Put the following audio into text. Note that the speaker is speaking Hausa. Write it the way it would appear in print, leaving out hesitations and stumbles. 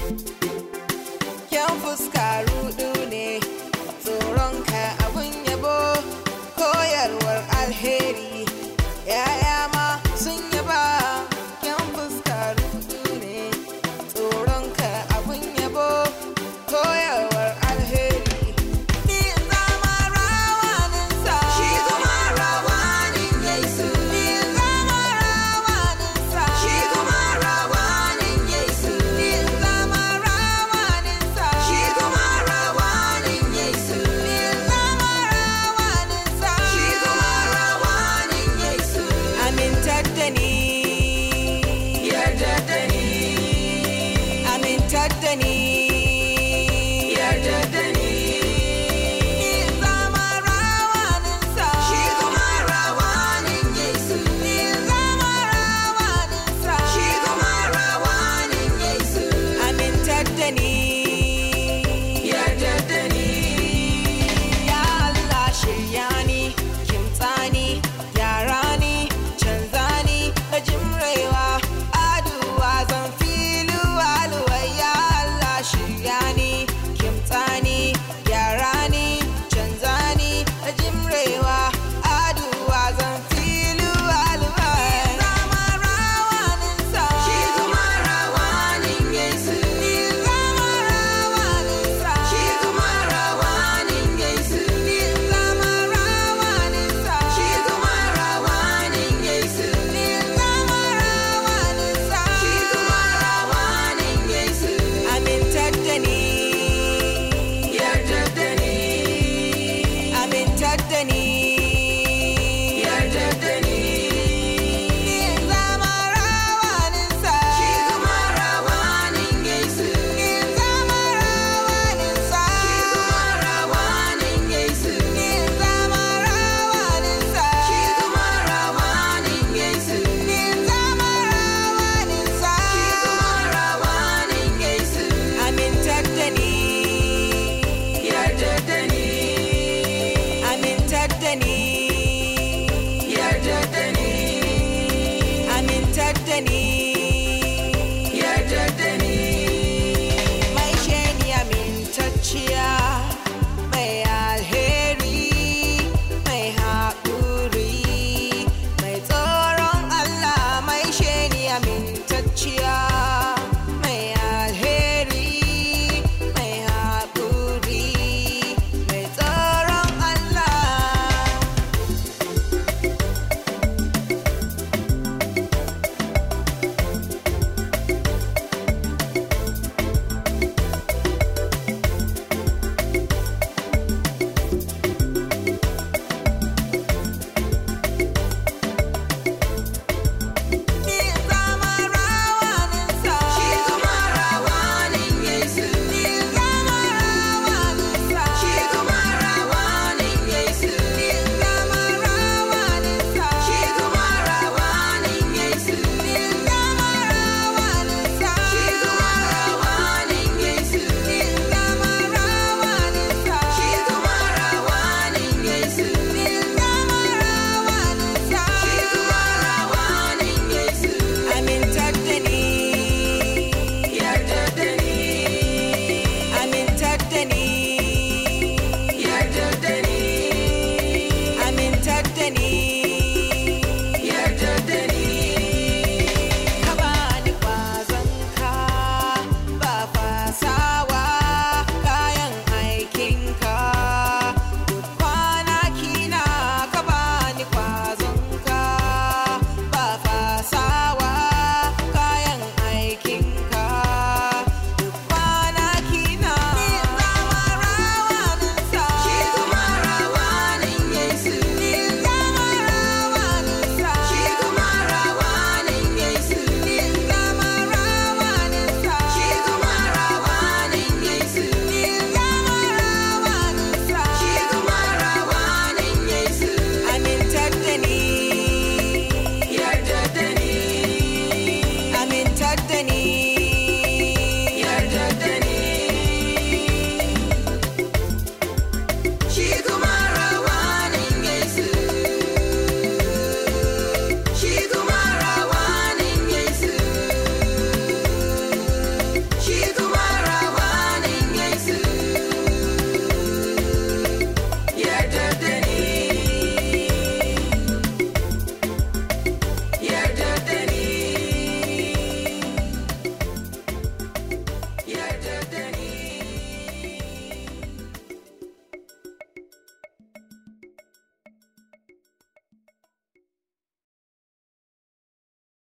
Kyan fuska rudu ne, tsoronka abun yabo, koyarwar alheri, yaya ma sun yaba. Kyan fuska rudu ne, tsoronka abun yabo, koyarwar alheri. Ni zama rawaninsa, shi kuma rawanin Yesu. Ni zama rawaninsa, shi kuma rawanin Yesu. Ni zama rawaninsa, shi kuma rawanin Yesu. Ni zama rawaninsa, shi kuma rawanin Yesu. Amintar da ni, yarda da ni, amintar da ni.